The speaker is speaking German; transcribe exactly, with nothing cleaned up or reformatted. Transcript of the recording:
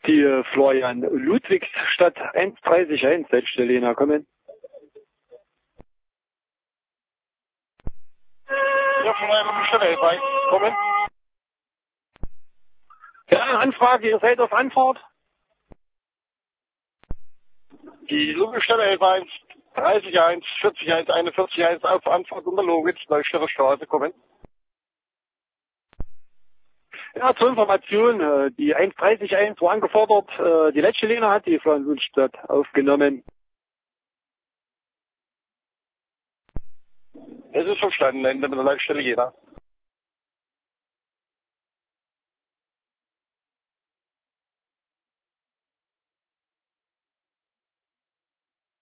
die äh, Florian Ludwigsstadt eins dreißig eins, letzte Lena, kommen. Ja, von einer Lubelstelle bei. Kommen. Ja, Anfrage, ihr seid auf Anfahrt? Die Lubelstelle elf eins, dreißig eins, vierzig eins, einundvierzig eins auf Anfahrt unter Logitz, Neustädter Straße, kommen. Ja, zur Information, äh, die eins dreißig eins war angefordert, äh, die letzte Lena hat die Florian Ludwigsstadt aufgenommen. Es ist verstanden, Ende mit der Leitstelle Jena.